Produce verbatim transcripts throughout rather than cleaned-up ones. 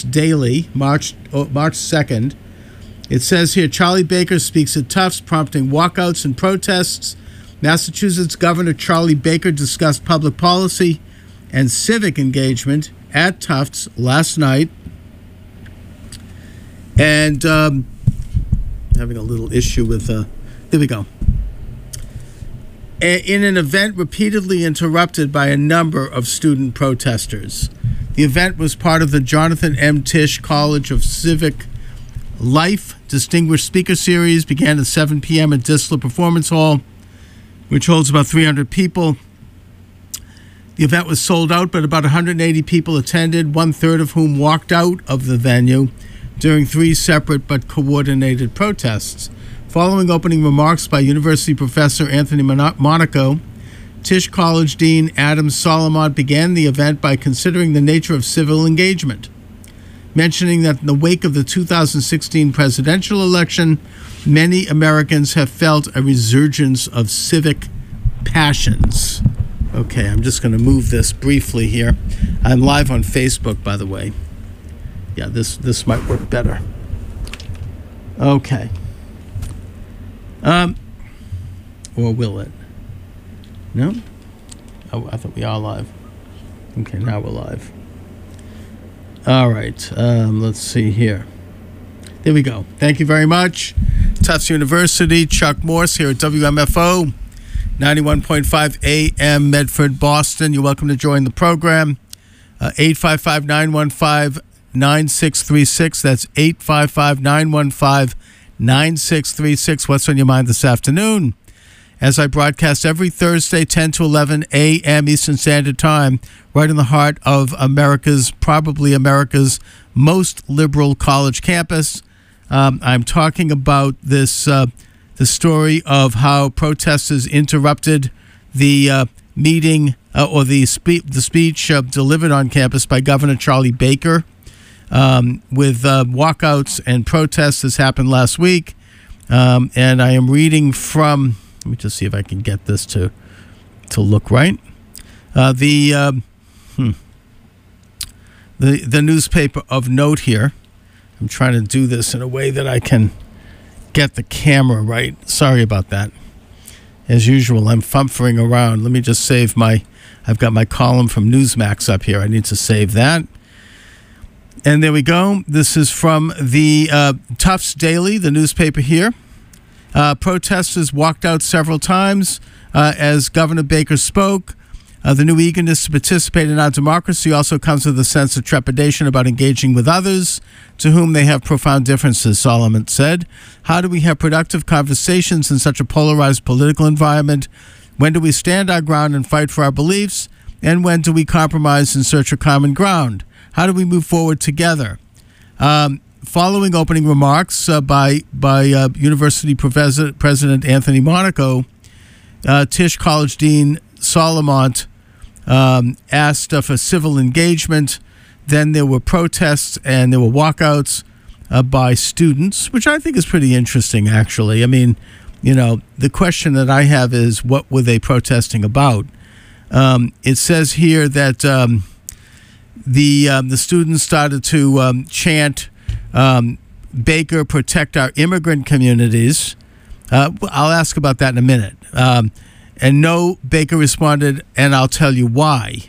Daily, March oh, March second. It says here, Charlie Baker speaks at Tufts, prompting walkouts and protests. Massachusetts Governor Charlie Baker discussed public policy and civic engagement at Tufts last night. And um, having a little issue with, uh, there we go. A- in an event repeatedly interrupted by a number of student protesters. The event was part of the Jonathan M. Tisch College of Civic Life Distinguished Speaker Series, began at seven p.m. at Disler Performance Hall, which holds about three hundred people. The event was sold out, but about one hundred eighty people attended, one-third of whom walked out of the venue during three separate but coordinated protests. Following opening remarks by University professor Anthony Monaco, Tisch College Dean Adam Solomon began the event by considering the nature of civil engagement, mentioning that in the wake of the two thousand sixteen presidential election, many Americans have felt a resurgence of civic passions. Okay, I'm just going to move this briefly here. I'm live on Facebook, by the way. Yeah, this, this might work better. Okay. Um, or will it? No? Oh, I thought we are live. Okay, now we're live. All right, um, let's see here. There we go. Thank you very much. Tufts University, Chuck Morse here at W M F O, ninety-one point five A M Medford, Boston. You're welcome to join the program. Uh, eight five five, nine one five, nine six three six. That's eight five five, nine one five, nine six three six. What's on your mind this afternoon? As I broadcast every Thursday, ten to eleven a.m. Eastern Standard Time, right in the heart of America's, probably America's most liberal college campus. Um, I'm talking about this, uh, the story of how protesters interrupted the uh, meeting uh, or the, spe- the speech uh, delivered on campus by Governor Charlie Baker um, with uh, walkouts and protests. This happened last week. Um, and I am reading from... Let me just see if I can get this to to look right. Uh, the, um, hmm, the the newspaper of note here. I'm trying to do this in a way that I can get the camera right. Sorry about that. As usual, I'm fumfering around. Let me just save my... I've got my column from Newsmax up here. I need to save that. And there we go. This is from the uh, Tufts Daily, the newspaper here. Uh, protesters walked out several times uh, as Governor Baker spoke. Uh, the new eagerness to participate in our democracy also comes with a sense of trepidation about engaging with others to whom they have profound differences, Solomon said. How do we have productive conversations in such a polarized political environment? When do we stand our ground and fight for our beliefs? And when do we compromise in search of common ground? How do we move forward together? Um, Following opening remarks uh, by by uh, University Professor, President Anthony Monaco, uh, Tisch College Dean Solomon um, asked uh, for civil engagement. Then there were protests and there were walkouts uh, by students, which I think is pretty interesting, actually. I mean, you know, the question that I have is, what were they protesting about? Um, it says here that um, the um, the students started to um, chant, Um, Baker, protect our immigrant communities. Uh, I'll ask about that in a minute. Um, and no, Baker responded, and I'll tell you why.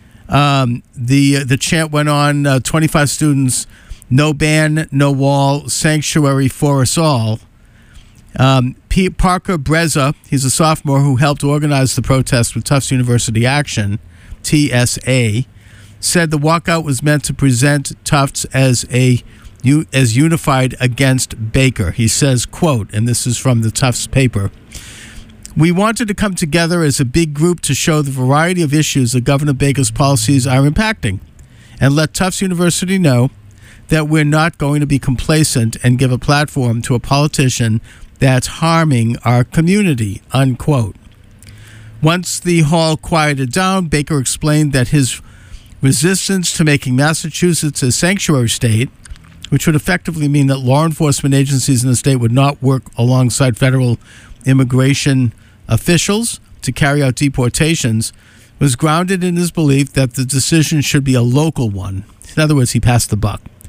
Um, the the chant went on, uh, twenty-five students, no ban, no wall, sanctuary for us all. Um, P- Parker Breza, he's a sophomore who helped organize the protest with Tufts University Action, T S A, said the walkout was meant to present Tufts as a as unified against Baker. He says, quote, and this is from the Tufts paper, "We wanted to come together as a big group to show the variety of issues that Governor Baker's policies are impacting and let Tufts University know that we're not going to be complacent and give a platform to a politician that's harming our community," unquote. Once the hall quieted down, Baker explained that his resistance to making Massachusetts a sanctuary state, which would effectively mean that law enforcement agencies in the state would not work alongside federal immigration officials to carry out deportations, was grounded in his belief that the decision should be a local one. In other words, he passed the buck.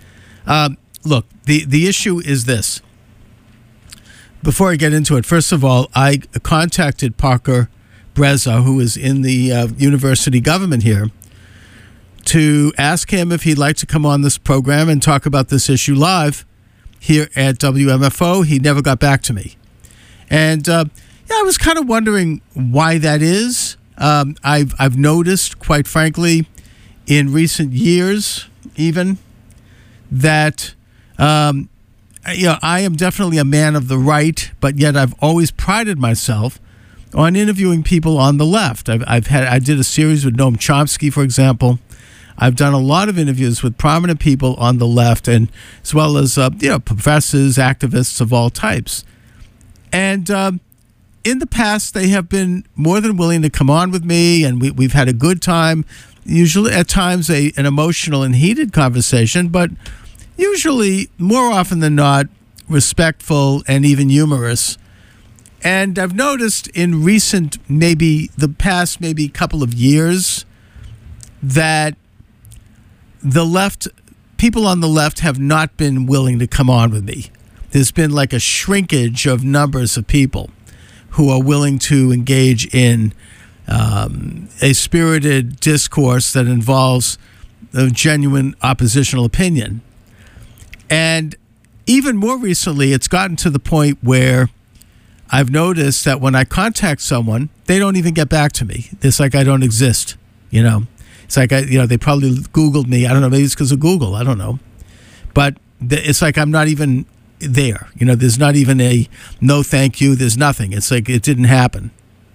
Um, look, the, the issue is this. Before I get into it, first of all, I contacted Parker Breza, who is in the uh, university government here, to ask him if he'd like to come on this program and talk about this issue live here at W M F O. He never got back to me. And uh, yeah, I was kind of wondering why that is. Um, I've, I've noticed, quite frankly, in recent years even, that um, you know, I am definitely a man of the right, but yet I've always prided myself on interviewing people on the left. I've, I've had I did a series with Noam Chomsky, for example. I've done a lot of interviews with prominent people on the left, and as well as uh, you know, professors, activists of all types. And um, in the past, they have been more than willing to come on with me, and we, we've had a good time. Usually, at times, a an emotional and heated conversation, but usually, more often than not, respectful and even humorous. And I've noticed in recent, maybe the past maybe couple of years, that the left, people on the left have not been willing to come on with me. There's been like a shrinkage of numbers of people who are willing to engage in um, a spirited discourse that involves a genuine oppositional opinion. And even more recently, it's gotten to the point where I've noticed that when I contact someone, they don't even get back to me. It's like I don't exist, you know. It's like, I, you know, they probably Googled me. I don't know, maybe it's because of Google. I don't know. But it's like I'm not even there. You know, there's not even a no thank you. There's nothing. It's like it didn't happen.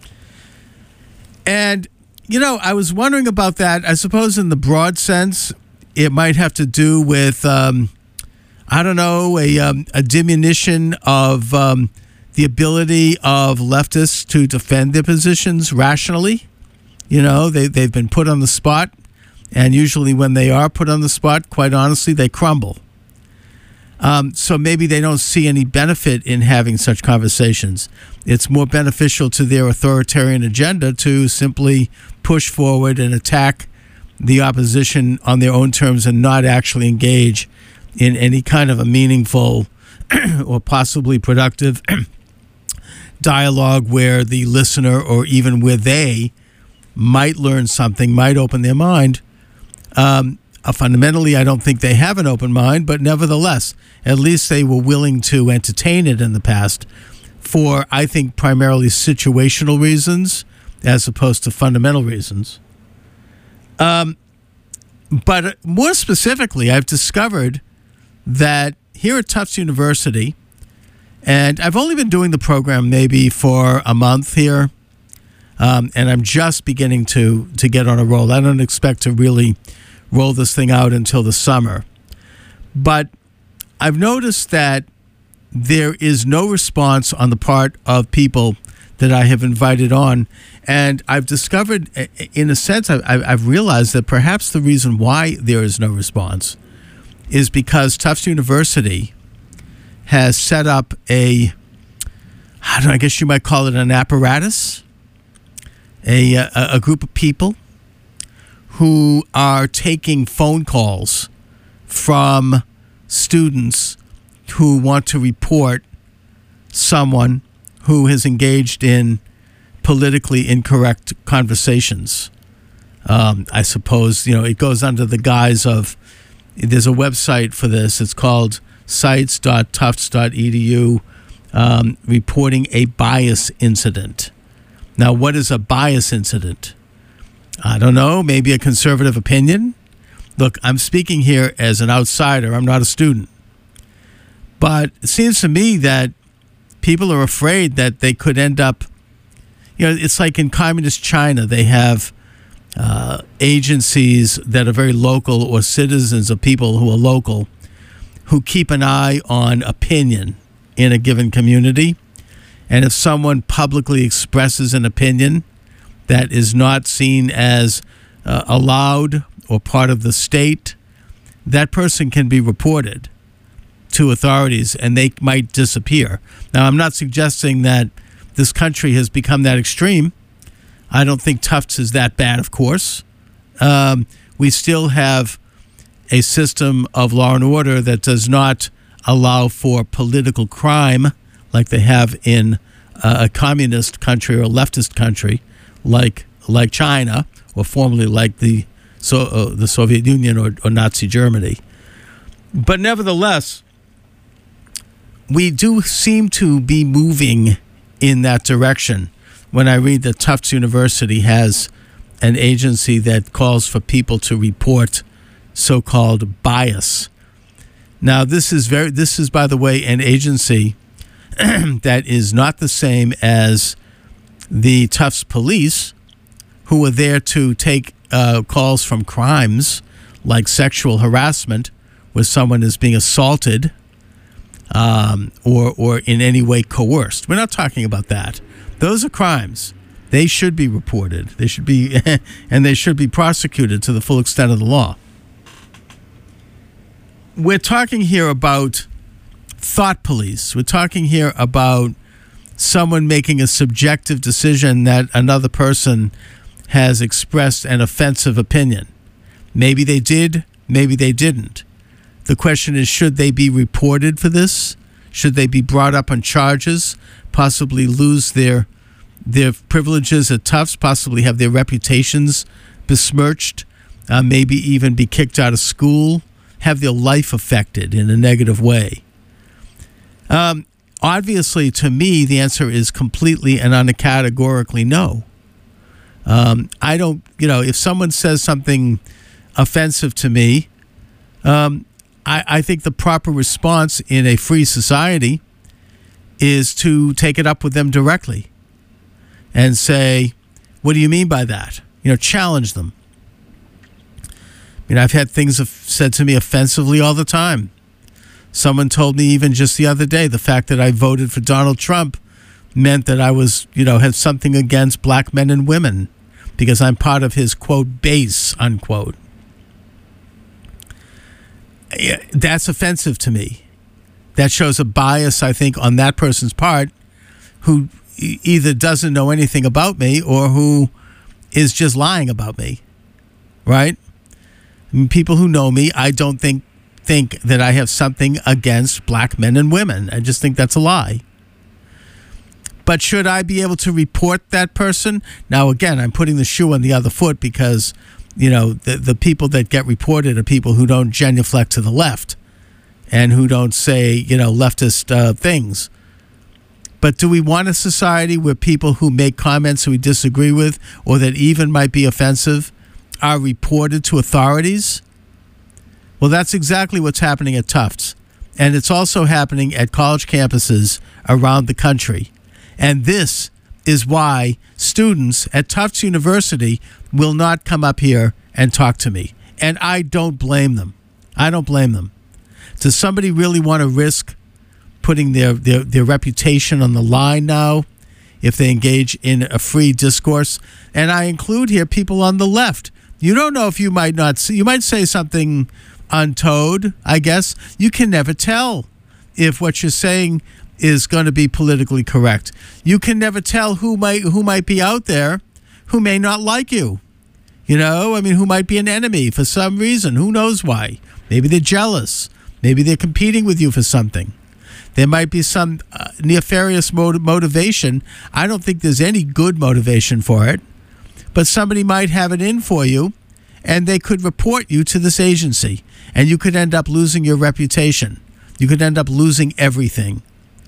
And, you know, I was wondering about that. I suppose in the broad sense, it might have to do with, um, I don't know, a, um, a diminution of um, the ability of leftists to defend their positions rationally. You know, they, they've been put on the spot, and usually when they are put on the spot, quite honestly, they crumble. Um, so maybe they don't see any benefit in having such conversations. It's more beneficial to their authoritarian agenda to simply push forward and attack the opposition on their own terms and not actually engage in any kind of a meaningful or possibly productive dialogue where the listener, or even where they might learn something, might open their mind. Um, uh, fundamentally, I don't think they have an open mind, but nevertheless, at least they were willing to entertain it in the past for, I think, primarily situational reasons as opposed to fundamental reasons. Um, but more specifically, I've discovered that here at Tufts University, and I've only been doing the program maybe for a month here, Um, and I'm just beginning to to get on a roll. I don't expect to really roll this thing out until the summer. But I've noticed that there is no response on the part of people that I have invited on. And I've discovered, in a sense, I've, I've realized that perhaps the reason why there is no response is because Tufts University has set up a, I don't know, I guess you might call it an apparatus, A, a a group of people who are taking phone calls from students who want to report someone who has engaged in politically incorrect conversations. Um, I suppose, you know, it goes under the guise of, there's a website for this. It's called sites dot tufts dot e d u, um, reporting a bias incident. Now, what is a bias incident? I don't know, maybe a conservative opinion. Look, I'm speaking here as an outsider. I'm not a student. But it seems to me that people are afraid that they could end up, you know, it's like in communist China, they have uh, agencies that are very local, or citizens of people who are local, who keep an eye on opinion in a given community. And if someone publicly expresses an opinion that is not seen as uh, allowed or part of the state, that person can be reported to authorities and they might disappear. Now, I'm not suggesting that this country has become that extreme. I don't think Tufts is that bad, of course. Um, we still have a system of law and order that does not allow for political crime like they have in uh, a communist country or a leftist country like like China, or formerly like the so uh, the Soviet Union or, or Nazi Germany. But nevertheless, we do seem to be moving in that direction. When I read that Tufts University has an agency that calls for people to report so-called bias. Now, this is very this is, by the way, an agency that is not the same as the Tufts police, who are there to take uh, calls from crimes like sexual harassment, where someone is being assaulted um, or or in any way coerced. We're not talking about that. Those are crimes. They should be reported. They should be, and they should be prosecuted to the full extent of the law. We're talking here about thought police. We're talking here about someone making a subjective decision that another person has expressed an offensive opinion. Maybe they did, maybe they didn't. The question is, should they be reported for this? Should they be brought up on charges, possibly lose their their privileges at Tufts, possibly have their reputations besmirched, uh, maybe even be kicked out of school, have their life affected in a negative way? Um, obviously, to me, the answer is completely and uncategorically no. Um, I don't, you know, if someone says something offensive to me, um, I, I think the proper response in a free society is to take it up with them directly and say, what do you mean by that? You know, challenge them. I mean, I've had things said to me offensively all the time. Someone told me even just the other day the fact that I voted for Donald Trump meant that I was, you know, had something against black men and women because I'm part of his, quote, base, unquote. That's offensive to me. That shows a bias, I think, on that person's part who either doesn't know anything about me or who is just lying about me, right? I mean, people who know me, I don't think think that I have something against black men and women. I just think that's a lie. But should I be able to report that person? Now, again, I'm putting the shoe on the other foot because, you know, the, the people that get reported are people who don't genuflect to the left and who don't say, you know, leftist uh, things. But do we want a society where people who make comments that we disagree with or that even might be offensive are reported to authorities? Well, that's exactly what's happening at Tufts. And it's also happening at college campuses around the country. And this is why students at Tufts University will not come up here and talk to me. And I don't blame them. I don't blame them. Does somebody really want to risk putting their, their, their reputation on the line now if they engage in a free discourse? And I include here people on the left. You don't know if you might not see, you might say something untowed, I guess. You can never tell if what you're saying is going to be politically correct. You can never tell who might who might be out there who may not like you. You know, I mean, who might be an enemy for some reason. Who knows why? Maybe they're jealous. Maybe they're competing with you for something. There might be some uh, nefarious motiv- motivation. I don't think there's any good motivation for it. But somebody might have it in for you, and they could report you to this agency, and you could end up losing your reputation. You could end up losing everything.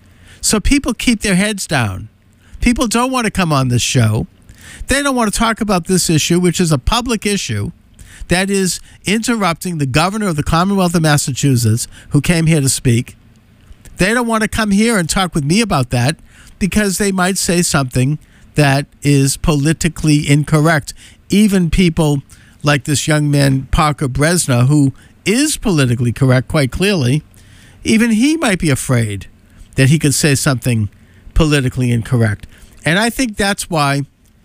So people keep their heads down. People don't want to come on this show. They don't want to talk about this issue, which is a public issue that is interrupting the governor of the Commonwealth of Massachusetts, who came here to speak. They don't want to come here and talk with me about that because they might say something that is politically incorrect. Even people like this young man, Parker Bresna, who is politically correct quite clearly, even he might be afraid that he could say something politically incorrect. And I think that's why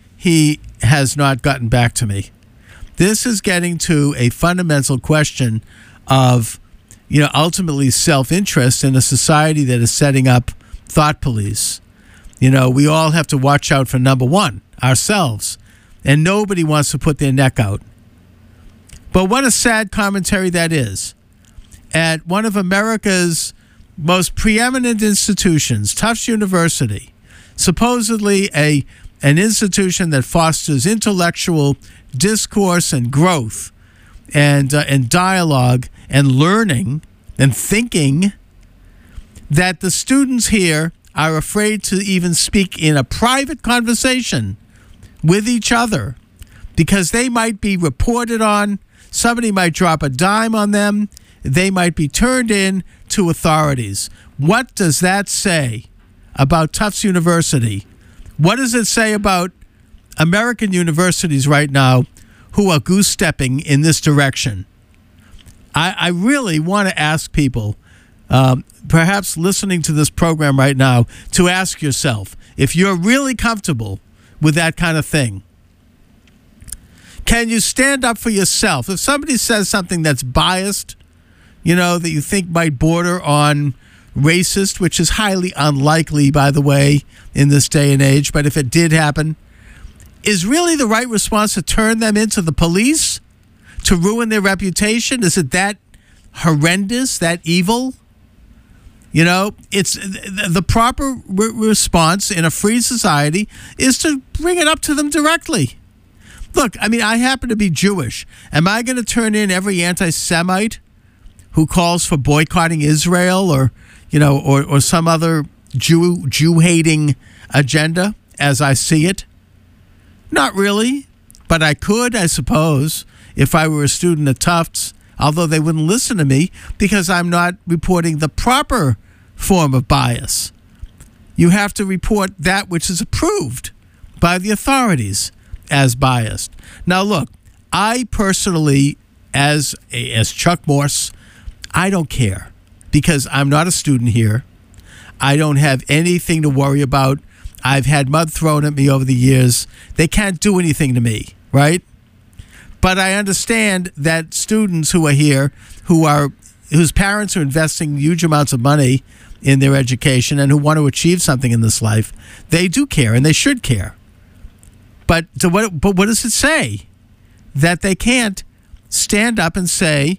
he has not gotten back to me. This is getting to a fundamental question of, you know, ultimately self-interest in a society that is setting up thought police. You know, we all have to watch out for number one, ourselves. And nobody wants to put their neck out. But what a sad commentary that is. At one of America's most preeminent institutions, Tufts University, supposedly a an institution that fosters intellectual discourse and growth and uh, and dialogue and learning and thinking, that the students here are afraid to even speak in a private conversation with each other because they might be reported on, somebody might drop a dime on them, they might be turned in to authorities. What does that say about Tufts University? What does it say about American universities right now who are goose-stepping in this direction? I, I really want to ask people, um, perhaps listening to this program right now, to ask yourself if you're really comfortable with that kind of thing. Can you stand up for yourself? If somebody says something that's biased, you know, that you think might border on racist, which is highly unlikely, by the way, in this day and age, but if it did happen, is really the right response to turn them into the police, to ruin their reputation? Is it that horrendous, that evil? You know, it's the proper re- response in a free society is to bring it up to them directly. Look, I mean, I happen to be Jewish. Am I going to turn in every anti-Semite who calls for boycotting Israel or, you know, or, or some other Jew Jew-hating agenda as I see it? Not really, but I could, I suppose, if I were a student at Tufts, although they wouldn't listen to me because I'm not reporting the proper form of bias. You have to report that which is approved by the authorities as biased. Now, look, I personally, as a, as Chuck Morse, I don't care because I'm not a student here. I don't have anything to worry about. I've had mud thrown at me over the years. They can't do anything to me, right? But I understand that students who are here, who are whose parents are investing huge amounts of money in their education and who want to achieve something in this life, they do care and they should care. But to what, but what does it say? That they can't stand up and say,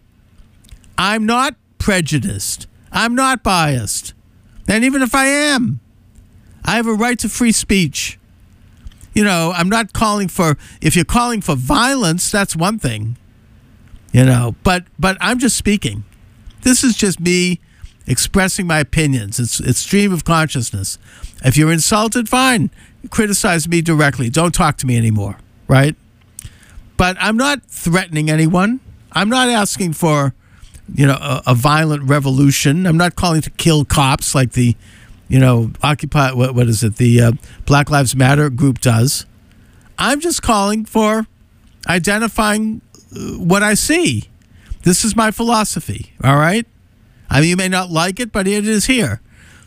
I'm not prejudiced. I'm not biased. And even if I am, I have a right to free speech. You know, I'm not calling for, if you're calling for violence, that's one thing. You know, but but I'm just speaking. This is just me expressing my opinions. It's, it's stream of consciousness. If you're insulted, fine. Criticize me directly. Don't talk to me anymore, right? But I'm not threatening anyone. I'm not asking for, you know, a, a violent revolution. I'm not calling to kill cops like the, you know, Occupy, what, what is it, the uh, Black Lives Matter group does. I'm just calling for identifying uh, what I see. This is my philosophy, all right? I mean, you may not like it, but it is here.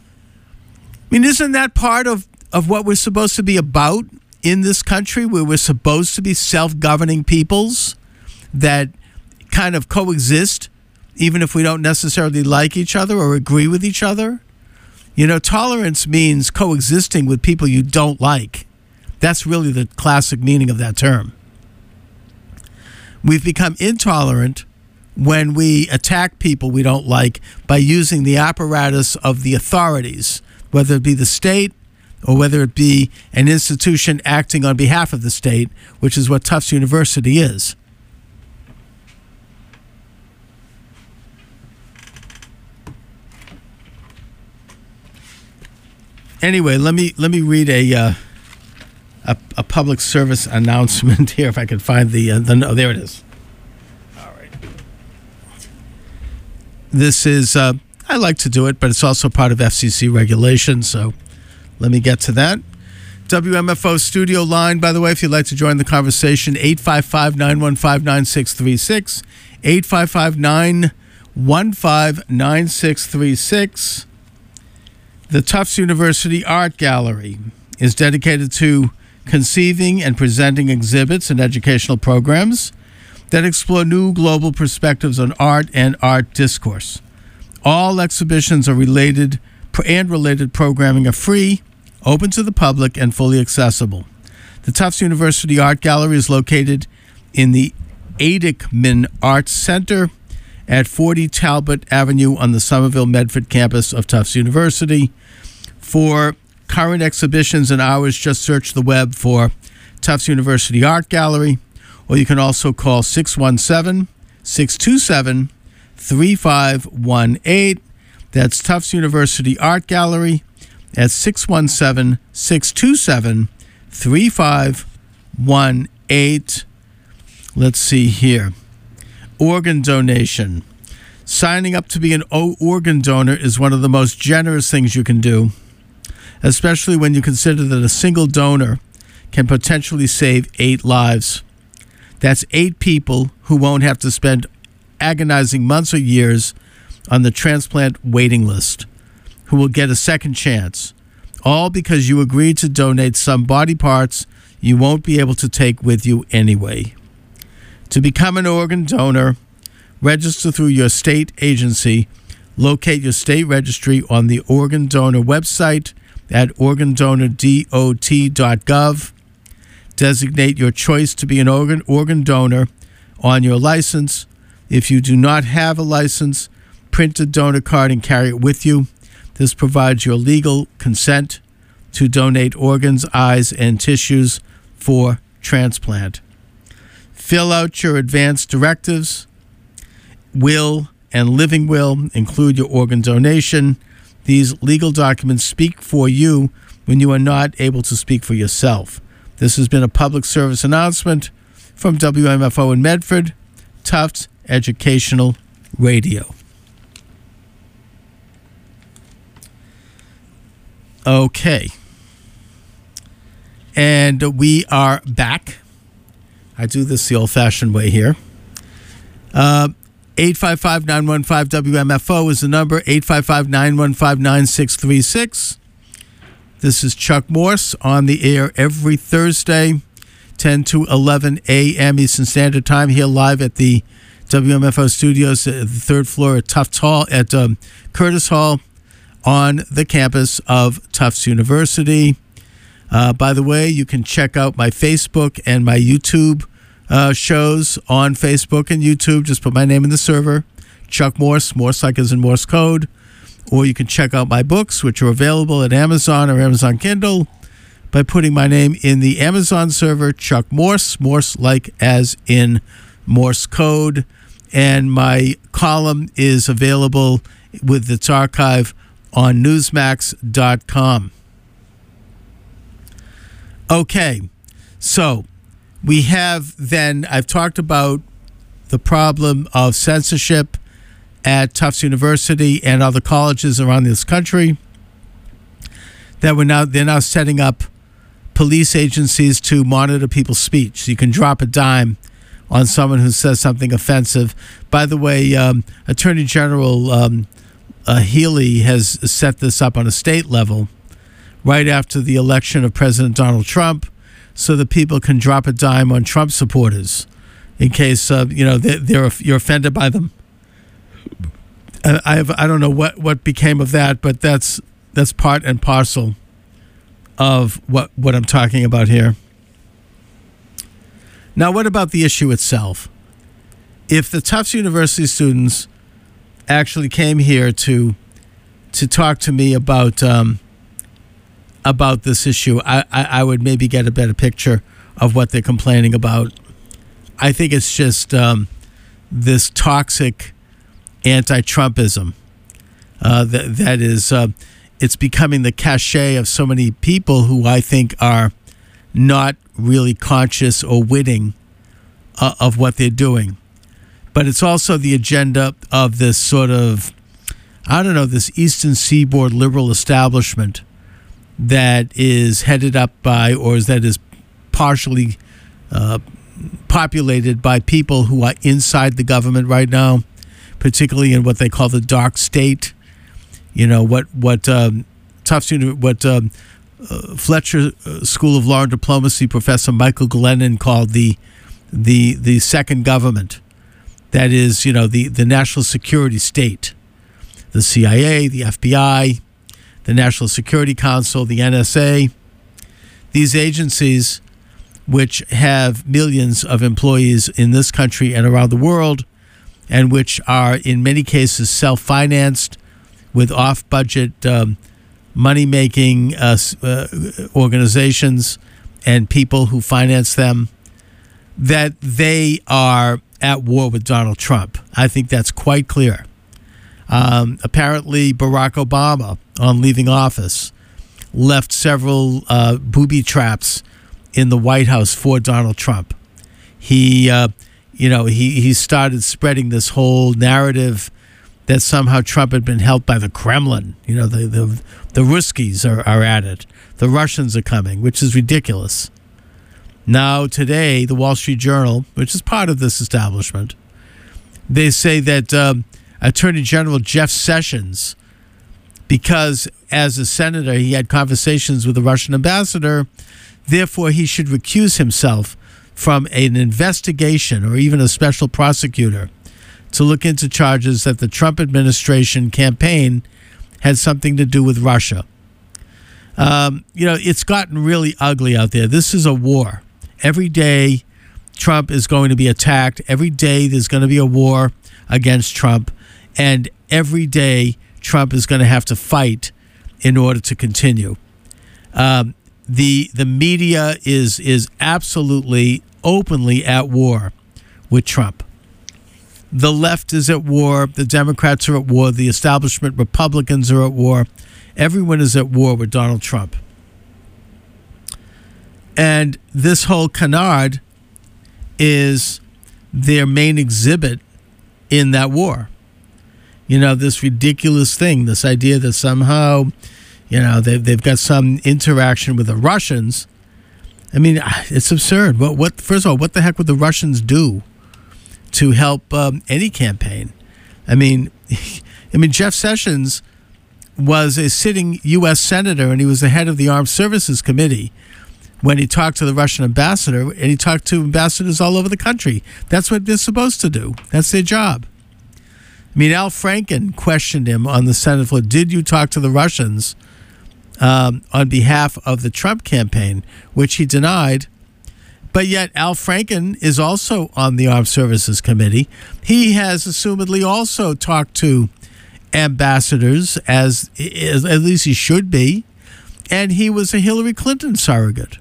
I mean, isn't that part of, of what we're supposed to be about in this country, where we're supposed to be self-governing peoples that kind of coexist, even if we don't necessarily like each other or agree with each other? You know, tolerance means coexisting with people you don't like. That's really the classic meaning of that term. We've become intolerant when we attack people we don't like by using the apparatus of the authorities, whether it be the state or whether it be an institution acting on behalf of the state, which is what Tufts University is. Anyway, let me let me read a uh, a, a public service announcement here, if I can find the uh, the no. There it is. All right. This is uh, I like to do it, but it's also part of F C C regulations. So let me get to that. W M F O studio line, by the way, if you'd like to join the conversation, eight five five, nine one five, nine six three six, eight five five, nine one five, nine six three six. The Tufts University Art Gallery is dedicated to conceiving and presenting exhibits and educational programs that explore new global perspectives on art and art discourse. All exhibitions are related and related programming are free, open to the public, and fully accessible. The Tufts University Art Gallery is located in the Adickman Arts Center at forty Talbot Avenue on the Somerville Medford campus of Tufts University. For current exhibitions and hours, just search the web for Tufts University Art Gallery, or you can also call six one seven, six two seven, three five one eight. That's Tufts University Art Gallery at six one seven, six two seven, three five one eight. Let's see here. Organ donation. Signing up to be an organ donor is one of the most generous things you can do, especially when you consider that a single donor can potentially save eight lives. That's eight people who won't have to spend agonizing months or years on the transplant waiting list, who will get a second chance, all because you agreed to donate some body parts you won't be able to take with you anyway. To become an organ donor, register through your state agency. Locate your state registry on the organ donor website at organ donor dot gov. Designate your choice to be an organ organ donor on your license. If you do not have a license, print a donor card and carry it with you. This provides your legal consent to donate organs, eyes, and tissues for transplant. Fill out your advance directives, will, and living will. Include your organ donation. These legal documents speak for you when you are not able to speak for yourself. This has been a public service announcement from W M F O in Medford, Tufts Educational Radio. Okay. And we are back. I do this the old-fashioned way here. Uh, eight five five, nine one five, W M F O is the number, eight five five, nine one five, nine six three six. This is Chuck Morse on the air every Thursday, ten to eleven a.m. Eastern Standard Time, here live at the W M F O studios at the third floor at Tufts Hall, at um, Curtis Hall on the campus of Tufts University. Uh, by the way, you can check out my Facebook and my YouTube uh, shows on Facebook and YouTube. Just put my name in the server, Chuck Morse, Morse like is in Morse code. Or you can check out my books, which are available at Amazon or Amazon Kindle, by putting my name in the Amazon server, Chuck Morse, Morse like as in Morse code. And my column is available with its archive on newsmax dot com. Okay, so we have then, I've talked about the problem of censorship at Tufts University and other colleges around this country, that we're now, they're now setting up police agencies to monitor people's speech. So you can drop a dime on someone who says something offensive. By the way, um, Attorney General um, uh, Healy has set this up on a state level right after the election of President Donald Trump, so that people can drop a dime on Trump supporters in case uh, you know they're, they're you're offended by them. I I, have, I don't know what, what became of that, but that's that's part and parcel of what what I'm talking about here. Now, what about the issue itself? If the Tufts University students actually came here to to talk to me about um, about this issue, I, I, I would maybe get a better picture of what they're complaining about. I think it's just um, this toxic anti-Trumpism uh, that that is uh, it's becoming the cachet of so many people who I think are not really conscious or witting uh, of what they're doing. But it's also the agenda of this sort of, I don't know, this Eastern Seaboard liberal establishment that is headed up by, or that is partially uh, populated by people who are inside the government right now, particularly in what they call the dark state. You know, what what um, Tufts, what um, uh, Fletcher School of Law and Diplomacy professor Michael Glennon called the the the second government. That is, you know, the, the national security state, the C I A, the F B I, the National Security Council, the N S A. These agencies which have millions of employees in this country and around the world, and which are in many cases self-financed with off-budget um, money-making uh, uh, organizations and people who finance them, that they are at war with Donald Trump. I think that's quite clear. Um, apparently, Barack Obama, on leaving office, left several uh, booby traps in the White House for Donald Trump. He, uh, you know, he, he started spreading this whole narrative that somehow Trump had been helped by the Kremlin. You know, the the, the Ruskies are, are at it. The Russians are coming, which is ridiculous. Now, today, the Wall Street Journal, which is part of this establishment, they say that um, Attorney General Jeff Sessions, because as a senator he had conversations with the Russian ambassador, therefore he should recuse himself from an investigation or even a special prosecutor to look into charges that the Trump administration campaign had something to do with Russia. Um, you know, it's gotten really ugly out there. This is a war. Every day Trump is going to be attacked. Every day there's going to be a war against Trump. And every day Trump is going to have to fight in order to continue. Um, the the media is is absolutely openly at war with Trump. The left is at war. The Democrats are at war. The establishment Republicans are at war. Everyone is at war with Donald Trump. And this whole canard is their main exhibit in that war. You know, this ridiculous thing, this idea that somehow, you know, they've, they've got some interaction with the Russians. I mean, it's absurd. What, what? First of all, what the heck would the Russians do to help um, any campaign? I mean, I mean, Jeff Sessions was a sitting U S senator, and he was the head of the Armed Services Committee when he talked to the Russian ambassador, and he talked to ambassadors all over the country. That's what they're supposed to do. That's their job. I mean, Al Franken questioned him on the Senate floor. Did you talk to the Russians um, on behalf of the Trump campaign, which he denied? But yet Al Franken is also on the Armed Services Committee. He has assumedly also talked to ambassadors, as, as at least he should be, and he was a Hillary Clinton surrogate.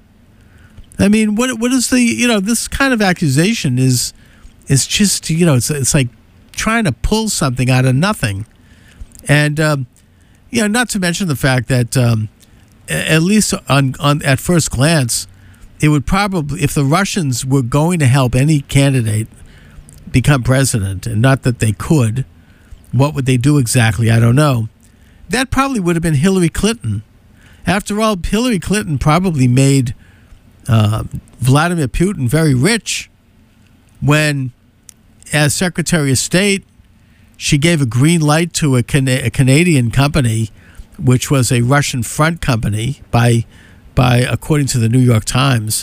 I mean, what what is the, you know, this kind of accusation is is just, you know, it's it's like trying to pull something out of nothing. And, um, you know, not to mention the fact that um, at least on, on at first glance, it would probably, if the Russians were going to help any candidate become president, and not that they could, what would they do exactly? I don't know. That probably would have been Hillary Clinton. After all, Hillary Clinton probably made uh, Vladimir Putin very rich when, as Secretary of State, she gave a green light to a, Can- a Canadian company, which was a Russian front company, by, by according to the New York Times,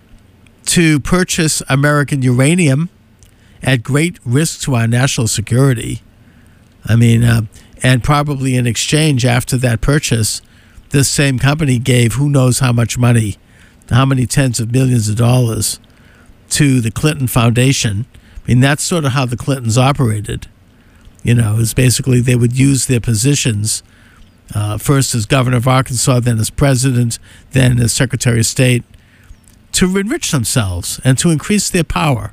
to purchase American uranium at great risk to our national security. I mean, uh, and probably in exchange after that purchase, this same company gave who knows how much money, how many tens of millions of dollars to the Clinton Foundation. I mean, that's sort of how the Clintons operated. You know, it's basically they would use their positions, uh, first as governor of Arkansas, then as president, then as Secretary of State, to enrich themselves and to increase their power.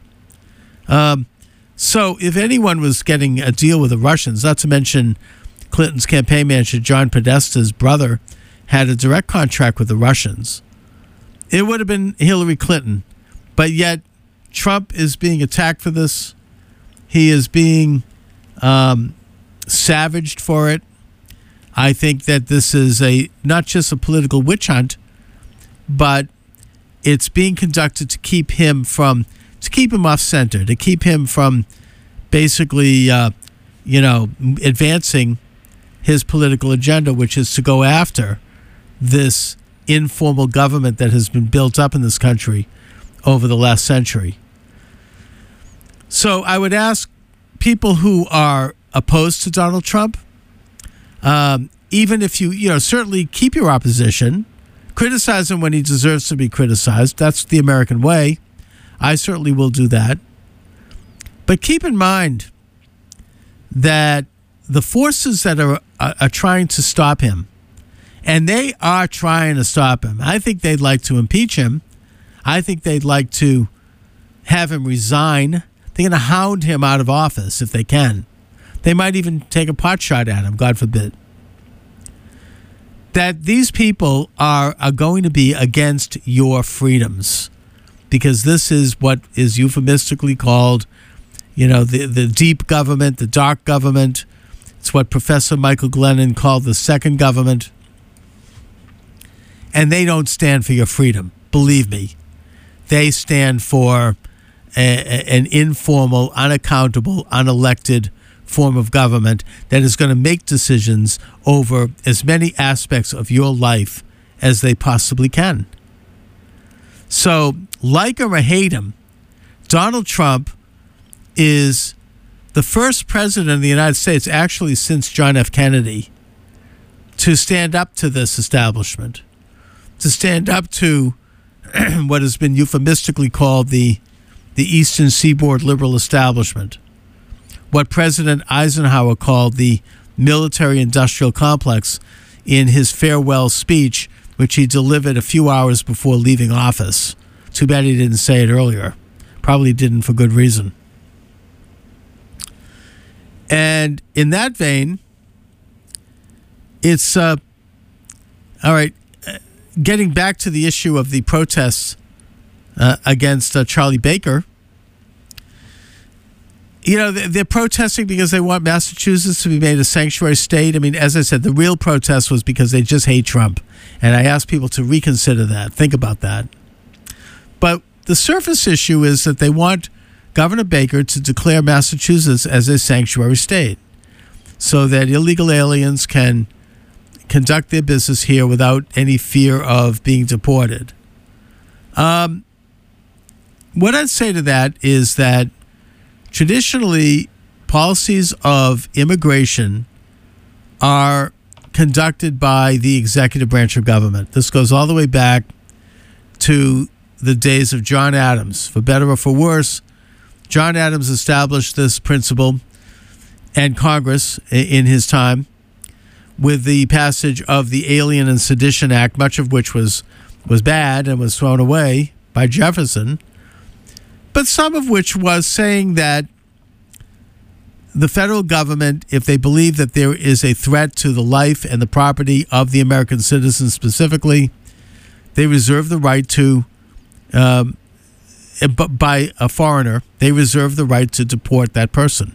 Um, so if anyone was getting a deal with the Russians, not to mention Clinton's campaign manager, John Podesta's brother, had a direct contract with the Russians, it would have been Hillary Clinton. But yet Trump is being attacked for this. He is being um, savaged for it. I think that this is a not just a political witch hunt, but it's being conducted to keep him from to keep him off center, to keep him from basically, uh, you know, advancing his political agenda, which is to go after this informal government that has been built up in this country over the last century. So I would ask people who are opposed to Donald Trump, um, even if you, you know, certainly keep your opposition, criticize him when he deserves to be criticized. That's the American way. I certainly will do that. But keep in mind that the forces that are, are, are trying to stop him, and they are trying to stop him. I think they'd like to impeach him. I think they'd like to have him resign. They're going to hound him out of office if they can. They might even take a pot shot at him, God forbid. That these people are, are going to be against your freedoms, because this is what is euphemistically called, you know, the, the deep government, the dark government. It's what Professor Michael Glennon called the second government. And they don't stand for your freedom. Believe me. They stand for a, a, an informal, unaccountable, unelected form of government that is going to make decisions over as many aspects of your life as they possibly can. So, like him or hate him, Donald Trump is the first president of the United States, actually since John F. Kennedy, to stand up to this establishment, to stand up to what has been euphemistically called the, the Eastern Seaboard liberal establishment, what President Eisenhower called the military-industrial complex in his farewell speech, which he delivered a few hours before leaving office. Too bad he didn't say it earlier. Probably didn't for good reason. And in that vein, it's, uh, all right, uh, getting back to the issue of the protests uh, against uh, Charlie Baker. You know, they're protesting because they want Massachusetts to be made a sanctuary state. I mean, as I said, the real protest was because they just hate Trump. And I ask people to reconsider that. Think about that. But the surface issue is that they want Governor Baker to declare Massachusetts as a sanctuary state so that illegal aliens can conduct their business here without any fear of being deported. Um, what I'd say to that is that traditionally, policies of immigration are conducted by the executive branch of government. This goes all the way back to the days of John Adams. For better or for worse, John Adams established this principle, and Congress in his time, with the passage of the Alien and Sedition Act, much of which was, was bad and was thrown away by Jefferson, but some of which was saying that the federal government, if they believe that there is a threat to the life and the property of the American citizens specifically, they reserve the right to, um, by a foreigner, they reserve the right to deport that person.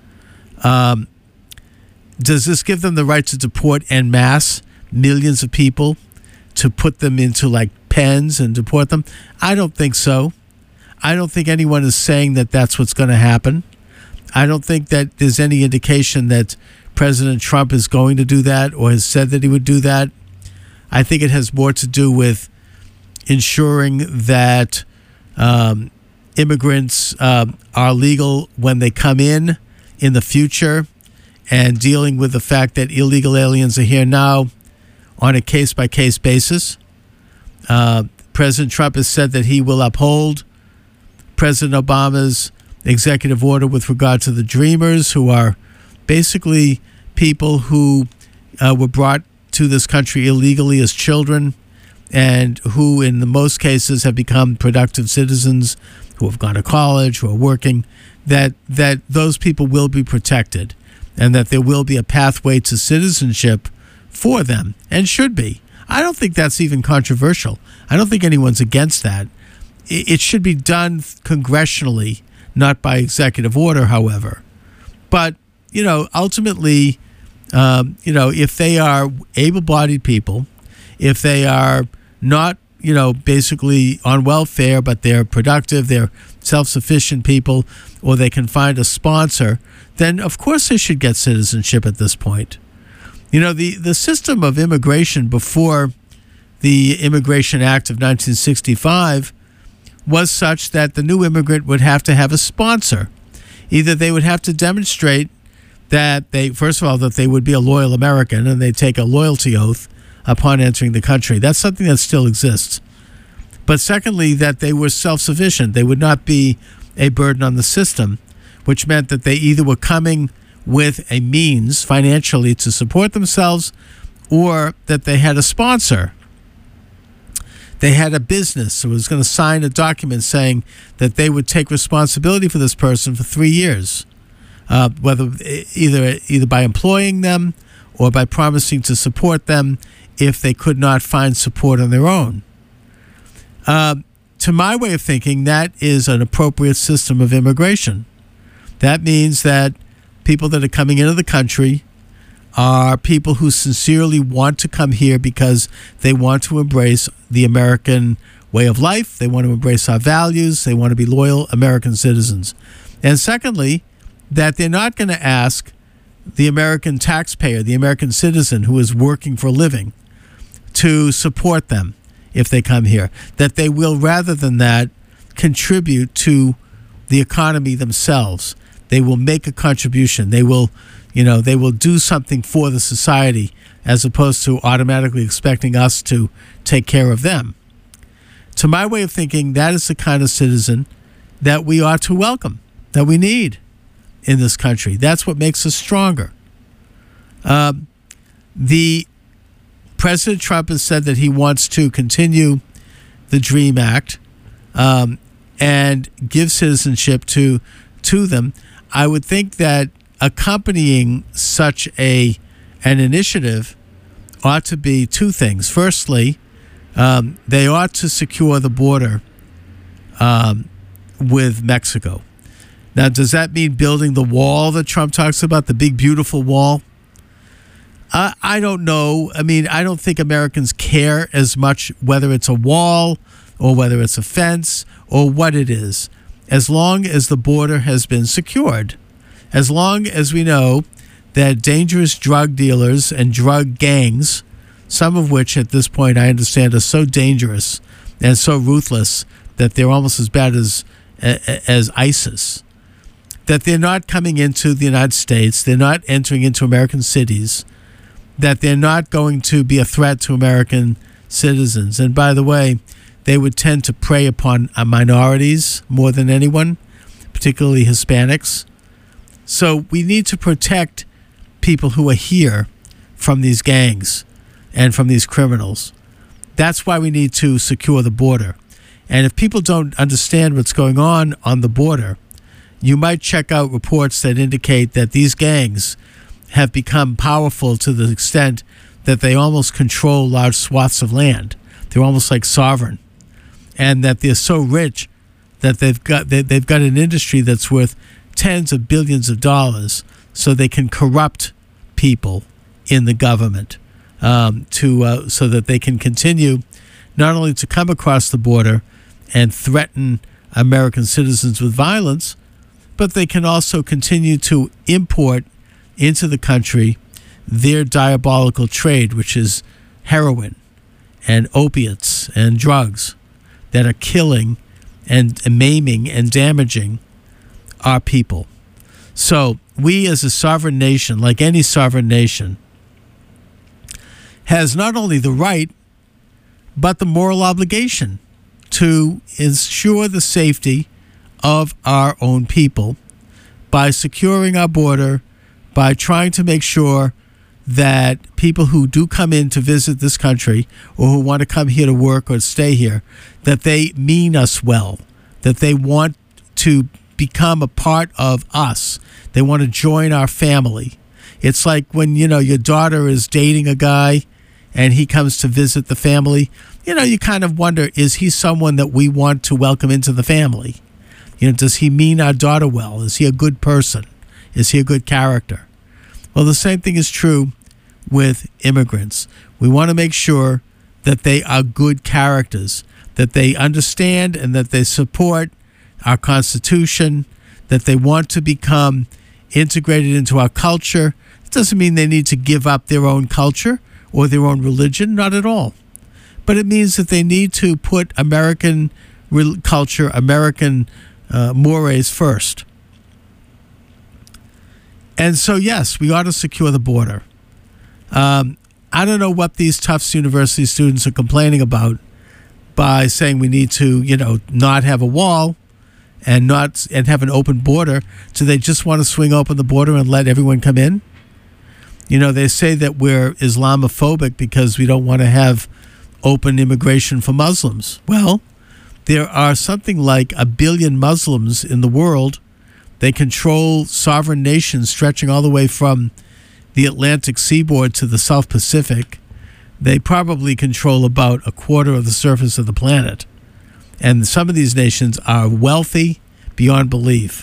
Um, does this give them the right to deport en masse millions of people, to put them into like pens and deport them? I don't think so. I don't think anyone is saying that that's what's going to happen. I don't think that there's any indication that President Trump is going to do that or has said that he would do that. I think it has more to do with ensuring that um, immigrants um, are legal when they come in in the future, and dealing with the fact that illegal aliens are here now on a case-by-case basis. Uh, President Trump has said that he will uphold President Obama's executive order with regard to the Dreamers, who are basically people who uh, were brought to this country illegally as children, and who in the most cases have become productive citizens, who have gone to college, who are working, that that those people will be protected, and that there will be a pathway to citizenship for them, and should be. I don't think that's even controversial. I don't think anyone's against that. It should be done congressionally, not by executive order, however. But, you know, ultimately, um, you know, if they are able-bodied people, if they are not, you know, basically on welfare, but they're productive, they're self-sufficient people, or they can find a sponsor, then of course they should get citizenship at this point. You know, the, the system of immigration before the Immigration Act of nineteen sixty-five was such that the new immigrant would have to have a sponsor. Either they would have to demonstrate that they, first of all, that they would be a loyal American and they take a loyalty oath upon entering the country. That's something that still exists. But secondly, that they were self-sufficient. They would not be a burden on the system, which meant that they either were coming with a means financially to support themselves, or that they had a sponsor. They had a business who was going to sign a document saying that they would take responsibility for this person for three years, uh, whether either either by employing them or by promising to support them if they could not find support on their own. Uh, to my way of thinking, that is an appropriate system of immigration. That means that people that are coming into the country are people who sincerely want to come here because they want to embrace the American way of life. They want to embrace our values. They want to be loyal American citizens. And secondly, that they're not going to ask the American taxpayer, the American citizen who is working for a living, to support them if they come here. That they will, rather than that, contribute to the economy themselves. They will make a contribution. They will, you know, they will do something for the society as opposed to automatically expecting us to take care of them. To my way of thinking, that is the kind of citizen that we ought to welcome, that we need in this country. That's what makes us stronger. Um, the President Trump has said that he wants to continue the DREAM Act um, and give citizenship to to them. I would think that accompanying such a an initiative ought to be two things. Firstly, um, they ought to secure the border um, with Mexico. Now, does that mean building the wall that Trump talks about, the big, beautiful wall? Uh, I don't know. I mean, I don't think Americans care as much whether it's a wall or whether it's a fence or what it is, as long as the border has been secured. As long as we know that dangerous drug dealers and drug gangs, some of which at this point I understand are so dangerous and so ruthless that they're almost as bad as as ISIS, that they're not coming into the United States, they're not entering into American cities, that they're not going to be a threat to American citizens. And by the way, they would tend to prey upon minorities more than anyone, particularly Hispanics. So we need to protect people who are here from these gangs and from these criminals. That's why we need to secure the border. And if people don't understand what's going on on the border, you might check out reports that indicate that these gangs have become powerful to the extent that they almost control large swaths of land. They're almost like sovereign. And that they're so rich that they've got they, they've got an industry that's worth tens of billions of dollars, so they can corrupt people in the government um, to uh, so that they can continue not only to come across the border and threaten American citizens with violence, but they can also continue to import into the country their diabolical trade, which is heroin and opiates and drugs that are killing and maiming and damaging our people. So we as a sovereign nation, like any sovereign nation, has not only the right, but the moral obligation to ensure the safety of our own people by securing our border, by trying to make sure that people who do come in to visit this country or who want to come here to work or stay here, that they mean us well, that they want to become a part of us. They want to join our family. It's like when, you know, your daughter is dating a guy and he comes to visit the family. You know, you kind of wonder, is he someone that we want to welcome into the family? You know, does he mean our daughter well? Is he a good person? Is he a good character? Well, the same thing is true with immigrants. We want to make sure that they are good characters, that they understand and that they support our Constitution, that they want to become integrated into our culture. It doesn't mean they need to give up their own culture or their own religion, not at all. But it means that they need to put American culture, American uh, mores first. And so, yes, we ought to secure the border. Um, I don't know what these Tufts University students are complaining about by saying we need to, you know, not have a wall and not and have an open border. Do they just want to swing open the border and let everyone come in? You know, they say that we're Islamophobic because we don't want to have open immigration for Muslims. Well, there are something like a billion Muslims in the world. They control sovereign nations stretching all the way from the Atlantic seaboard to the South Pacific. They probably control about a quarter of the surface of the planet. And some of these nations are wealthy beyond belief.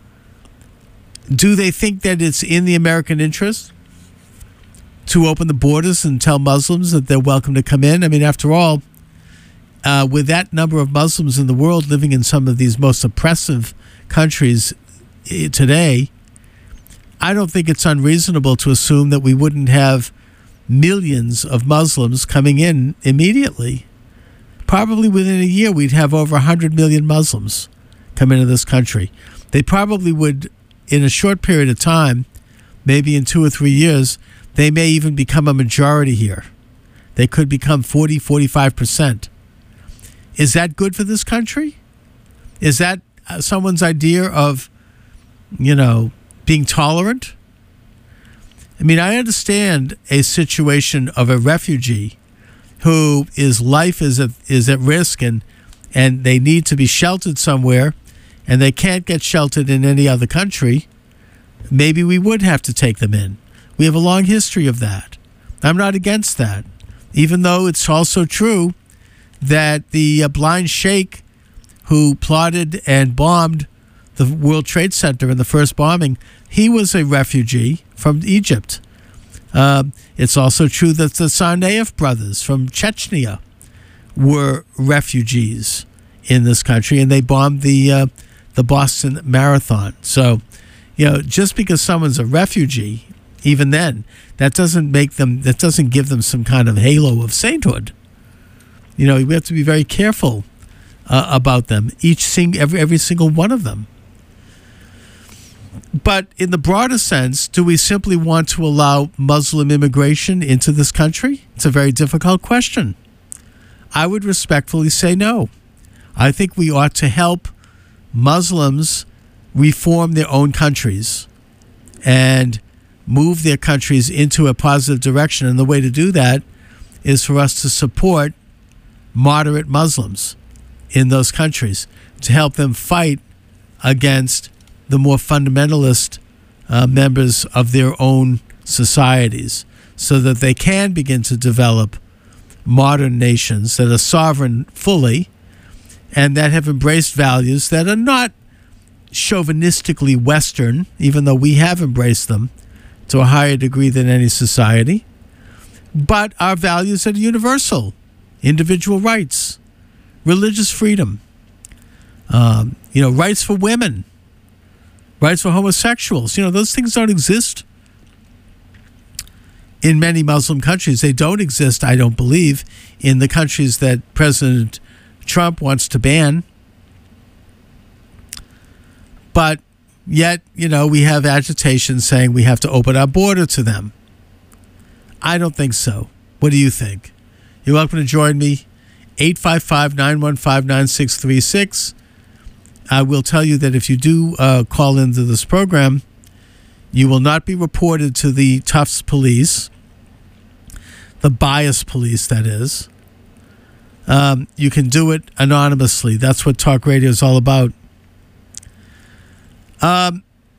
Do they think that it's in the American interest to open the borders and tell Muslims that they're welcome to come in? I mean, after all, uh, with that number of Muslims in the world living in some of these most oppressive countries today, I don't think it's unreasonable to assume that we wouldn't have millions of Muslims coming in immediately. Probably within a year, we'd have over one hundred million Muslims come into this country. They probably would, in a short period of time, maybe in two or three years, they may even become a majority here. They could become forty, forty-five percent. Is that good for this country? Is that someone's idea of, you know, being tolerant? I mean, I understand a situation of a refugee who his life is at, is at risk and and they need to be sheltered somewhere and they can't get sheltered in any other country. Maybe we would have to take them in. We have a long history of that. I'm not against that, even though it's also true that the uh, blind sheikh who plotted and bombed the World Trade Center in the first bombing, he was a refugee from Egypt. Uh, it's also true that the Tsarnaev brothers from Chechnya were refugees in this country, and they bombed the uh, the Boston Marathon. So, you know, just because someone's a refugee, even then, that doesn't make them, that doesn't give them some kind of halo of sainthood. You know, we have to be very careful uh, about them, each sing, every every single one of them. But in the broader sense, do we simply want to allow Muslim immigration into this country? It's a very difficult question. I would respectfully say no. I think we ought to help Muslims reform their own countries and move their countries into a positive direction. And the way to do that is for us to support moderate Muslims in those countries, to help them fight against the more fundamentalist uh, members of their own societies, so that they can begin to develop modern nations that are sovereign fully and that have embraced values that are not chauvinistically Western, even though we have embraced them to a higher degree than any society, but are values that are universal: individual rights, religious freedom, um, you know, rights for women, rights for homosexuals. You know, those things don't exist in many Muslim countries. They don't exist, I don't believe, in the countries that President Trump wants to ban. But yet, you know, we have agitation saying we have to open our border to them. I don't think so. What do you think? You're welcome to join me. eight five five, nine one five, nine six three six. I will tell you that if you do uh, call into this program, you will not be reported to the Tufts police, the bias police, that is. Um, you can do it anonymously. That's what talk radio is all about. Um,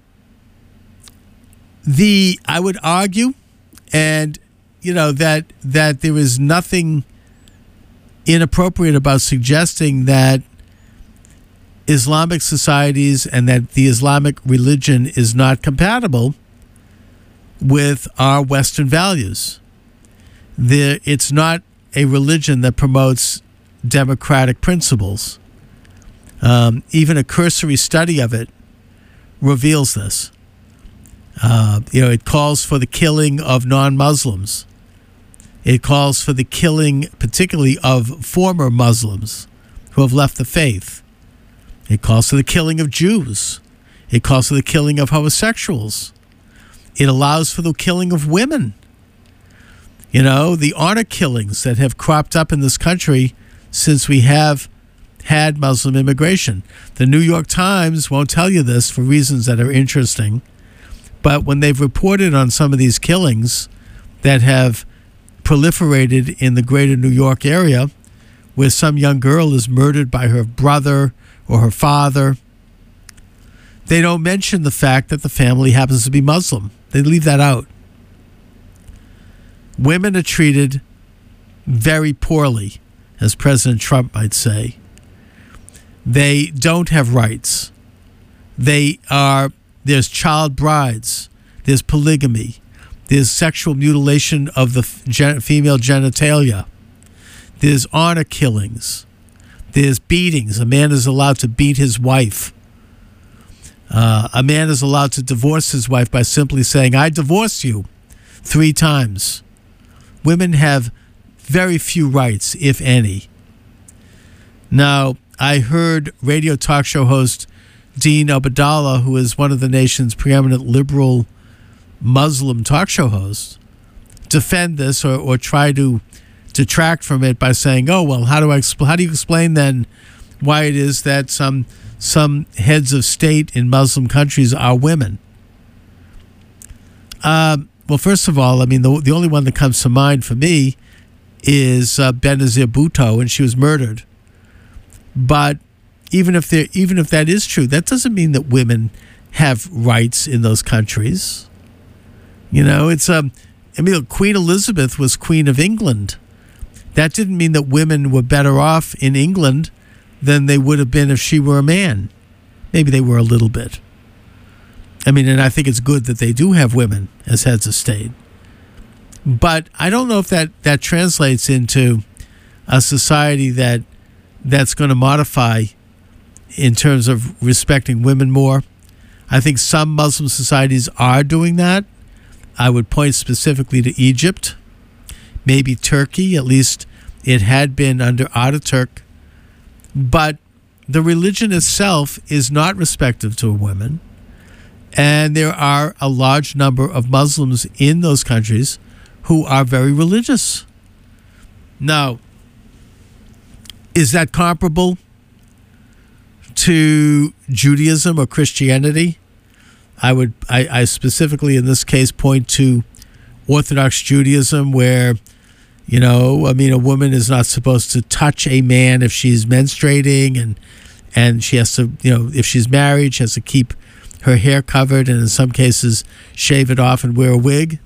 the I would argue, and you know, that that there is nothing inappropriate about suggesting that Islamic societies and that the Islamic religion is not compatible with our Western values. There, it's not a religion that promotes democratic principles. Um, even a cursory study of it reveals this. Uh, you know, it calls for the killing of non-Muslims. It calls for the killing, particularly of former Muslims who have left the faith. It calls for the killing of Jews. It calls for the killing of homosexuals. It allows for the killing of women. You know, the honor killings that have cropped up in this country since we have had Muslim immigration. The New York Times won't tell you this for reasons that are interesting, but when they've reported on some of these killings that have proliferated in the greater New York area, where some young girl is murdered by her brother or her father, they don't mention the fact that the family happens to be Muslim. They leave that out. Women are treated very poorly, as President Trump might say. They don't have rights. They are, there's child brides, there's polygamy, there's sexual mutilation of the gen, female genitalia, there's honor killings, there's beatings. A man is allowed to beat his wife. Uh, a man is allowed to divorce his wife by simply saying, I divorce you, three times. Women have very few rights, if any. Now, I heard radio talk show host Dean Obeidallah, who is one of the nation's preeminent liberal Muslim talk show hosts, defend this or, or try to detract from it by saying, oh, well, how do I expl- how do you explain then why it is that some some heads of state in Muslim countries are women? Um, well, first of all, I mean, the, the only one that comes to mind for me is uh, Benazir Bhutto, and she was murdered. But even if there, even if that is true, that doesn't mean that women have rights in those countries. You know, it's um, I mean, Queen Elizabeth was Queen of England. That didn't mean that women were better off in England than they would have been if she were a man. Maybe they were a little bit. I mean, and I think it's good that they do have women as heads of state. But I don't know if that, that translates into a society that that's going to modify in terms of respecting women more. I think some Muslim societies are doing that. I would point specifically to Egypt, maybe Turkey. At least it had been under Ataturk. But the religion itself is not respective to women. And there are a large number of Muslims in those countries who are very religious. Now, is that comparable to Judaism or Christianity? I would, I, I specifically in this case point to Orthodox Judaism, where, you know, I mean, a woman is not supposed to touch a man if she's menstruating, and and she has to, you know, if she's married, she has to keep her hair covered, and in some cases shave it off and wear a wig.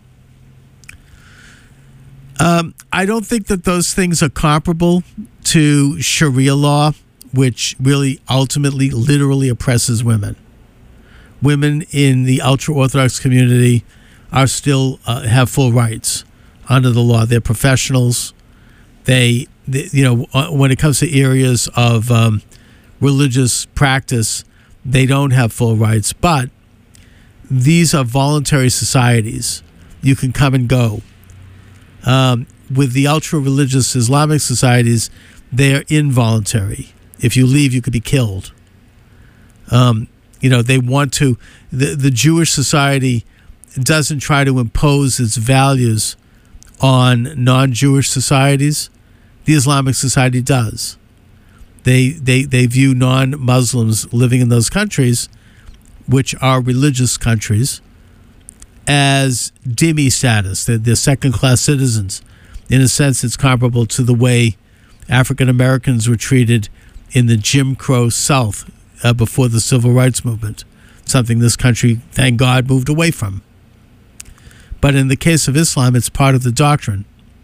Um, I don't think that those things are comparable to Sharia law, which really ultimately literally oppresses women. Women in the ultra-Orthodox community are still uh, have full rights under the law. They're professionals. They, they you know, when it comes to areas of um, religious practice, they don't have full rights. But these are voluntary societies. You can come and go. Um, with the ultra-religious Islamic societies, they're involuntary. If you leave, you could be killed. Um, you know, they want to, the, the Jewish society doesn't try to impose its values on non-Jewish societies. The Islamic society does. They, they, they view non-Muslims living in those countries, which are religious countries, as dhimmi status. They're, they're second-class citizens. In a sense, it's comparable to the way African Americans were treated in the Jim Crow South uh, before the Civil Rights Movement, something this country, thank God, moved away from. But in the case of Islam, it's part of the doctrine.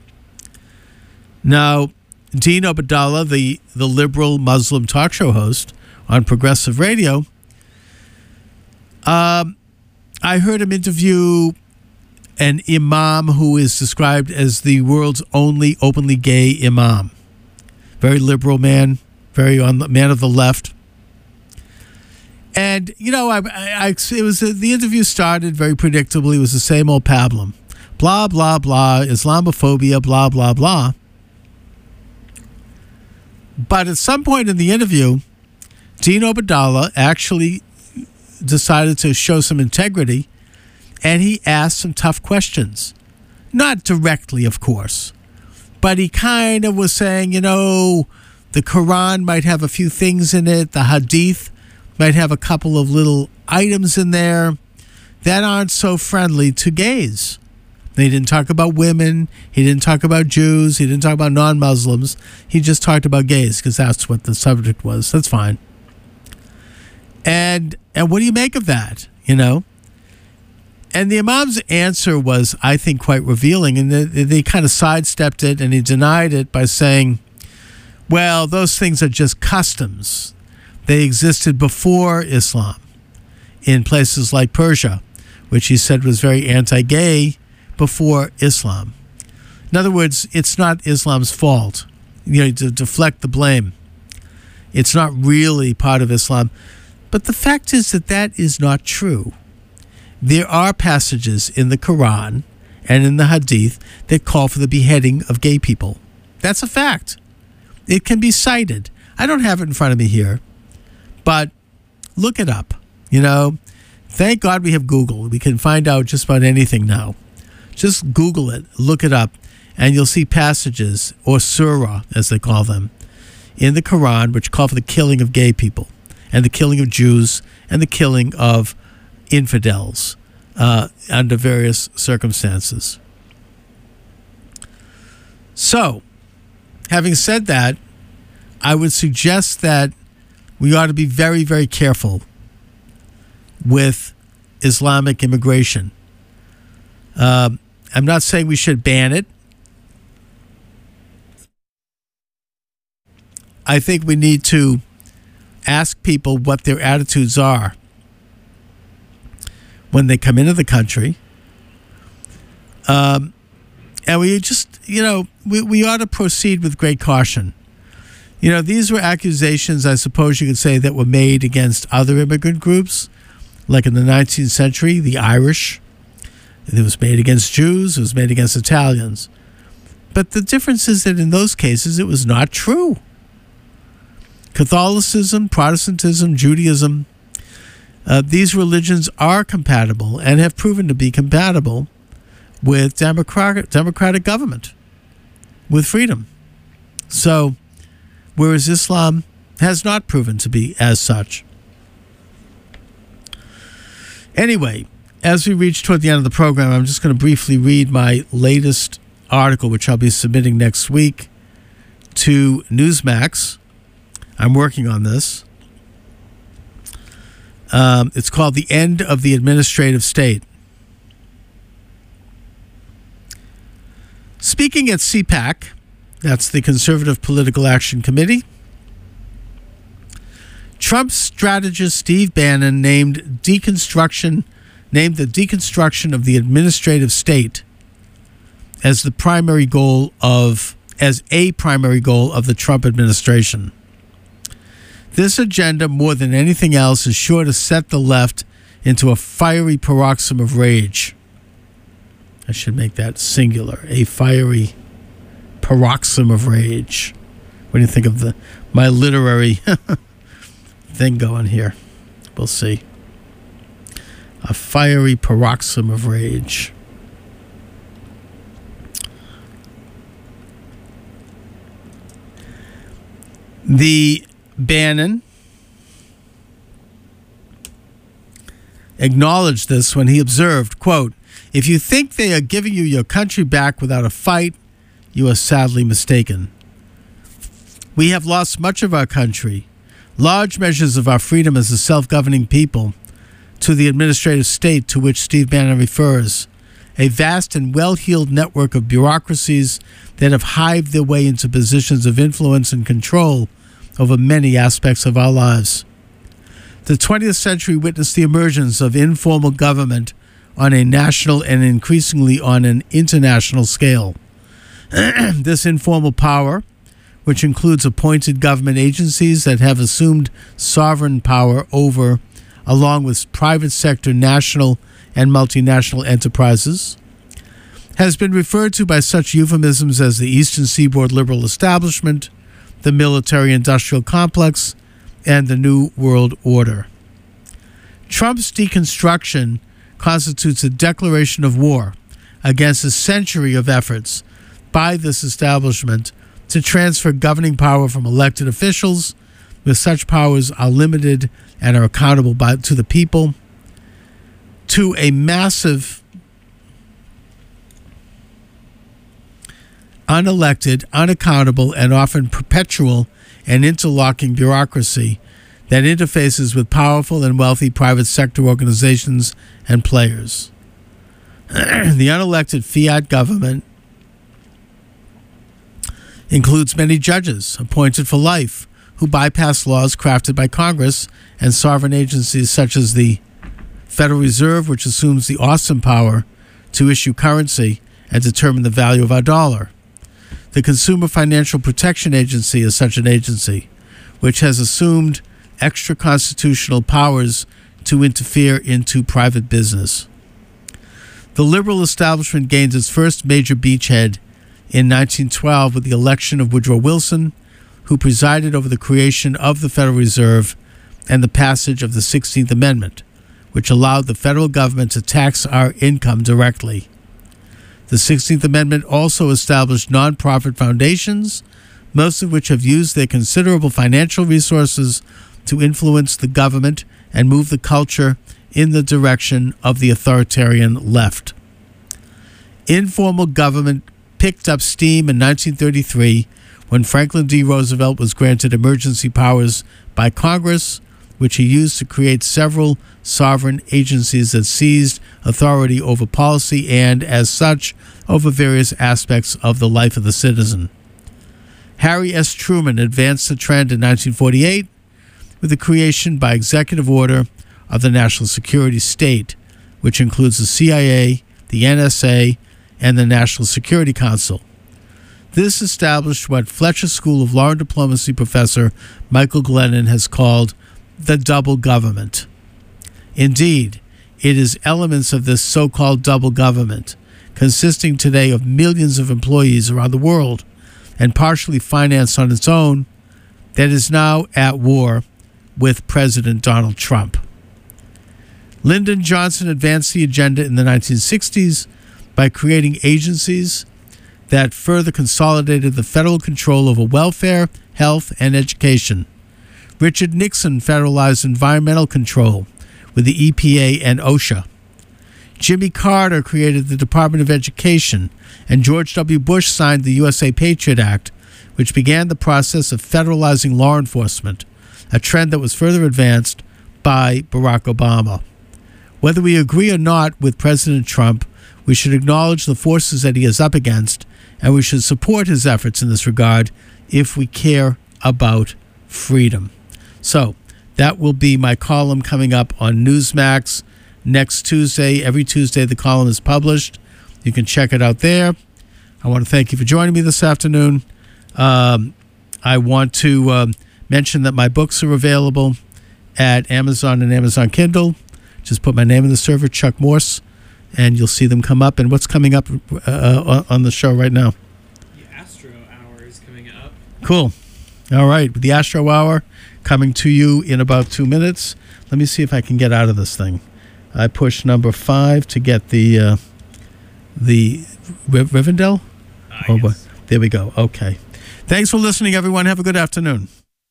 Now, Dean Obeidallah, the, the liberal Muslim talk show host on Progressive Radio, um, I heard him interview an imam who is described as the world's only openly gay imam. Very liberal man, very on the man of the left. And, you know, I, I, I it was uh, the interview started very predictably. It was the same old pablum. Blah, blah, blah, Islamophobia, blah, blah, blah. But at some point in the interview, Dean Obeidallah actually decided to show some integrity, and he asked some tough questions. Not directly, of course. But he kind of was saying, you know, the Quran might have a few things in it. The Hadith might have a couple of little items in there that aren't so friendly to gays. He didn't talk about women. He didn't talk about Jews. He didn't talk about non-Muslims. He just talked about gays because that's what the subject was. That's fine. And and what do you make of that, you know? And the Imam's answer was, I think, quite revealing. And they, they kind of sidestepped it and he denied it by saying, well, those things are just customs. They existed before Islam in places like Persia, which he said was very anti-gay before Islam. In other words, it's not Islam's fault, you know, to deflect the blame. It's not really part of Islam. But the fact is that that is not true. There are passages in the Quran and in the Hadith that call for the beheading of gay people. That's a fact. It can be cited. I don't have it in front of me here, but look it up. You know, thank God we have Google. We can find out just about anything now. Just Google it, look it up, and you'll see passages, or surah, as they call them, in the Quran, which call for the killing of gay people, and the killing of Jews, and the killing of infidels uh, under various circumstances. So, having said that, I would suggest that we ought to be very, very careful with Islamic immigration. Um, I'm not saying we should ban it. I think we need to ask people what their attitudes are when they come into the country. Um, and we just, you know, we, we ought to proceed with great caution. You know, these were accusations, I suppose you could say, that were made against other immigrant groups, like in the nineteenth century, the Irish. It was made against Jews. It was made against Italians. But the difference is that in those cases, it was not true. Catholicism, Protestantism, Judaism, uh, these religions are compatible and have proven to be compatible with democratic, democratic government, with freedom. So, whereas Islam has not proven to be as such. Anyway, as we reach toward the end of the program, I'm just going to briefly read my latest article, which I'll be submitting next week to Newsmax. I'm working on this. Um, it's called The End of the Administrative State. Speaking at C PAC, that's the Conservative Political Action Committee, Trump strategist Steve Bannon named deconstruction named the deconstruction of the administrative state as the primary goal of as a primary goal of the Trump administration. This agenda, more than anything else, is sure to set the left into a fiery paroxysm of rage. I should make that singular, a fiery paroxysm of rage. What do you think of the my literary thing going here? We'll see. A fiery paroxysm of rage. The Bannon acknowledged this when he observed, quote, "If you think they are giving you your country back without a fight, you are sadly mistaken. We have lost much of our country, large measures of our freedom as a self-governing people, to the administrative state to which Steve Bannon refers, a vast and well-heeled network of bureaucracies that have hived their way into positions of influence and control over many aspects of our lives. The twentieth century witnessed the emergence of informal government on a national and increasingly on an international scale. This informal power, which includes appointed government agencies that have assumed sovereign power over, along with private sector, national and multinational enterprises, has been referred to by such euphemisms as the Eastern Seaboard liberal establishment, the military-industrial complex, and the New World Order. Trump's deconstruction constitutes a declaration of war against a century of efforts by this establishment to transfer governing power from elected officials, with such powers are limited and are accountable by, to the people, to a massive, unelected, unaccountable, and often perpetual and interlocking bureaucracy that interfaces with powerful and wealthy private sector organizations and players. The unelected fiat government includes many judges appointed for life who bypass laws crafted by Congress and sovereign agencies such as the Federal Reserve, which assumes the awesome power to issue currency and determine the value of our dollar. The Consumer Financial Protection Agency is such an agency, which has assumed extra constitutional powers to interfere into private business. The liberal establishment gained its first major beachhead in nineteen twelve with the election of Woodrow Wilson, who presided over the creation of the Federal Reserve and the passage of the sixteenth Amendment, which allowed the federal government to tax our income directly. The sixteenth Amendment also established nonprofit foundations, most of which have used their considerable financial resources to influence the government and move the culture in the direction of the authoritarian left. Informal government picked up steam in nineteen thirty-three when Franklin D. Roosevelt was granted emergency powers by Congress, which he used to create several sovereign agencies that seized authority over policy and, as such, over various aspects of the life of the citizen. Harry S. Truman advanced the trend in nineteen forty-eight with the creation by executive order of the National Security State, which includes the C I A, the N S A, and the National Security Council. This established what Fletcher School of Law and Diplomacy professor Michael Glennon has called the double government. Indeed, it is elements of this so-called double government, consisting today of millions of employees around the world and partially financed on its own, that is now at war with President Donald Trump. Lyndon Johnson advanced the agenda in the nineteen sixties by creating agencies that further consolidated the federal control over welfare, health, and education. Richard Nixon federalized environmental control with the E P A and OSHA. Jimmy Carter created the Department of Education, and George W. Bush signed the U S A Patriot Act, which began the process of federalizing law enforcement, a trend that was further advanced by Barack Obama. Whether we agree or not with President Trump, we should acknowledge the forces that he is up against, and we should support his efforts in this regard if we care about freedom. So, that will be my column coming up on Newsmax next Tuesday. Every Tuesday the column is published. You can check it out there. I want to thank you for joining me this afternoon. Um, I want to um, mention that my books are available at Amazon and Amazon Kindle. Just put my name in the server, Chuck Morse, and you'll see them come up. And what's coming up uh, on the show right now? The Astro Hour is coming up. Cool. All right. The Astro Hour coming to you in about two minutes. Let me see if I can get out of this thing. I pushed number five to get the uh, the R- Rivendell. Uh, oh, boy. yes. There we go. Okay. Thanks for listening, everyone. Have a good afternoon.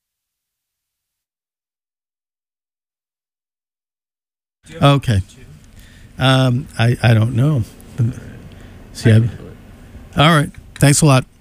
Okay. Um, I, I don't know. See, I, all right. Thanks a lot.